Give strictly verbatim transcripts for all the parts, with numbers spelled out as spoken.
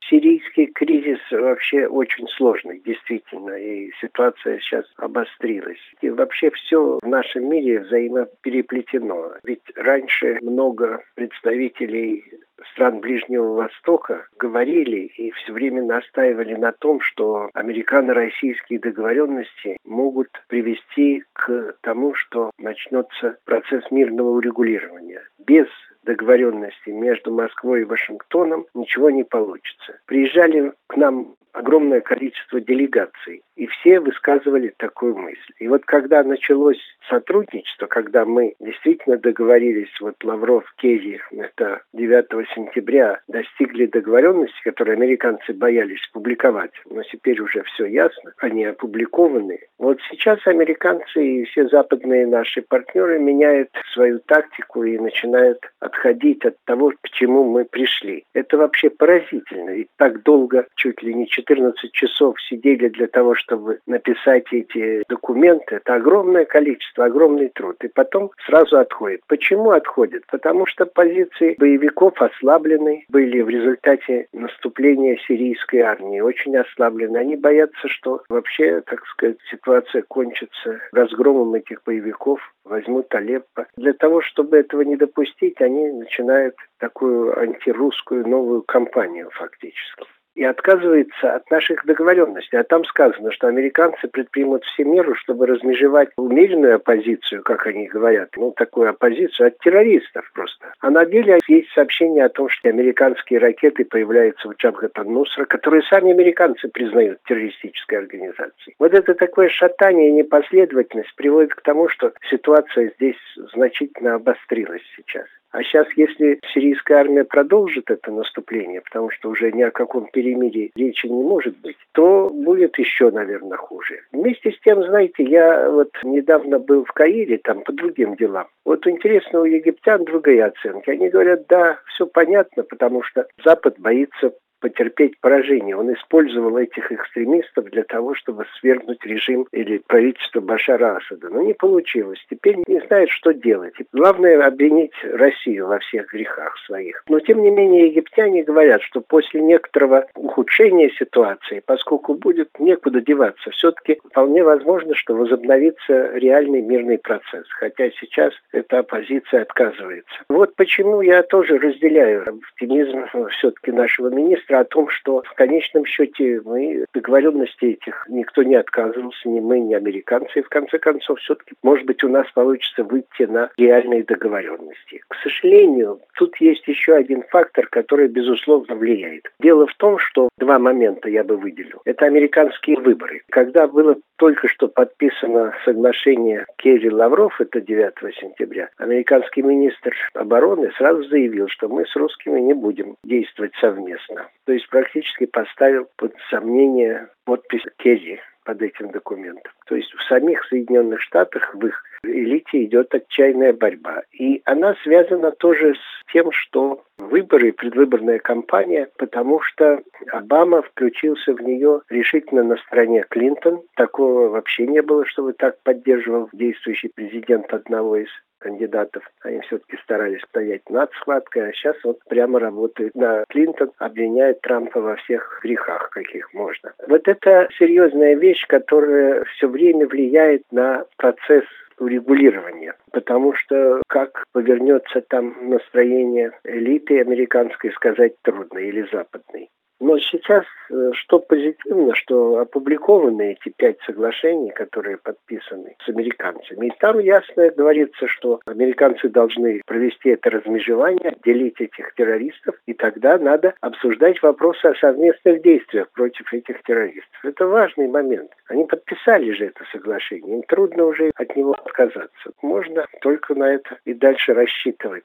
Сирийский кризис вообще очень сложный, действительно, и ситуация сейчас обострилась. И вообще все в нашем мире взаимопереплетено. Ведь раньше много представителей стран Ближнего Востока говорили и все время настаивали на том, что американо-российские договоренности могут привести к тому, что начнется процесс мирного урегулирования. Без договоренности между Москвой и Вашингтоном ничего не получится. Приезжали к нам огромное количество делегаций, и все высказывали такую мысль. И вот когда началось сотрудничество, когда мы действительно договорились, вот Лавров, Керри, это девятого сентября, достигли договоренности, которые американцы боялись публиковать, но теперь уже все ясно, они опубликованы. Вот сейчас американцы и все западные наши партнеры меняют свою тактику и начинают отходить от того, к чему мы пришли. Это вообще поразительно. Ведь так долго, чуть ли не четырнадцать часов сидели для того, чтобы написать эти документы. Это огромное количество, огромный труд. И потом сразу отходит. Почему отходит? Потому что позиции боевиков ослаблены были в результате наступления сирийской армии. Очень ослаблены. Они боятся, что вообще, так сказать, ситуация кончится разгромом этих боевиков, возьмут Алеппо. Для того, чтобы этого не допустить, они начинают такую антирусскую новую кампанию фактически. И отказывается от наших договоренностей. А там сказано, что американцы предпримут все меры, чтобы размежевать умеренную оппозицию, как они говорят, ну, такую оппозицию от террористов просто. А на деле есть сообщение о том, что американские ракеты появляются в Джабхат ан-Нусра, которые сами американцы признают террористической организацией. Вот это такое шатание и непоследовательность приводит к тому, что ситуация здесь значительно обострилась сейчас. А сейчас, если сирийская армия продолжит это наступление, потому что уже ни о каком перемирии речи не может быть, то будет еще, наверное, хуже. Вместе с тем, знаете, я вот недавно был в Каире, там по другим делам. Вот интересно, у египтян другая оценка. Они говорят, да, все понятно, потому что Запад боится потерпеть поражение. Он использовал этих экстремистов для того, чтобы свергнуть режим или правительство Башара Асада. Но не получилось. Теперь не знают, что делать. И главное обвинить Россию во всех грехах своих. Но тем не менее египтяне говорят, что после некоторого ухудшения ситуации, поскольку будет некуда деваться, все-таки вполне возможно, что возобновится реальный мирный процесс. Хотя сейчас эта оппозиция отказывается. Вот почему я тоже разделяю оптимизм все-таки нашего министра о том, что в конечном счете мы договоренности этих никто не отказывался, ни мы, ни американцы. И в конце концов, все-таки, может быть, у нас получится выйти на реальные договоренности. К сожалению, тут есть еще один фактор, который, безусловно, влияет. Дело в том, что два момента я бы выделил. Это американские выборы. Когда было только что подписано соглашение Керри-Лавров, это девятого сентября, американский министр обороны сразу заявил, что мы с русскими не будем действовать совместно. То есть практически поставил под сомнение подпись Керри под этим документом. То есть в самих Соединенных Штатах, в их элите идет отчаянная борьба. И она связана тоже с тем, что выборы, предвыборная кампания, потому что Обама включился в нее решительно на стороне Клинтон. Такого вообще не было, чтобы так поддерживал действующий президент одного из кандидатов. Они все-таки старались стоять над схваткой, а сейчас вот прямо работает на Клинтон, обвиняет Трампа во всех грехах, каких можно. Вот это серьезная вещь, которая все время влияет на процесс урегулирования, потому что как повернется там настроение элиты американской, сказать трудно, или западной. Но сейчас что позитивно, что опубликованы эти пять соглашений, которые подписаны с американцами. И там ясно говорится, что американцы должны провести это размежевание, отделить этих террористов, и тогда надо обсуждать вопросы о совместных действиях против этих террористов. Это важный момент. Они подписали же это соглашение, им трудно уже от него отказаться. Можно только на это и дальше рассчитывать.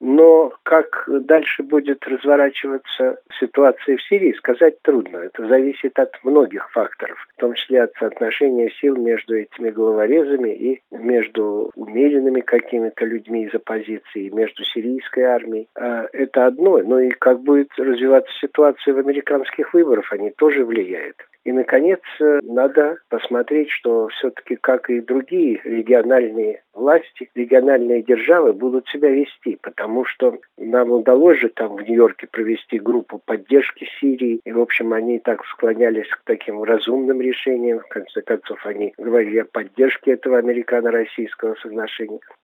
Но как дальше будет разворачиваться ситуация в Сирии, сказать трудно. Это зависит от многих факторов, в том числе от соотношения сил между этими головорезами и между умеренными какими-то людьми из оппозиции, и между сирийской армией. А это одно. Но и как будет развиваться ситуация в американских выборах, они тоже влияют. И, наконец, э, надо посмотреть, что все-таки, как и другие региональные власти, региональные державы будут себя вести, потому что нам удалось же там в Нью-Йорке провести группу поддержки Сирии, и, в общем, они так склонялись к таким разумным решениям, в конце концов, они говорили о поддержке этого американо-российского соглашения.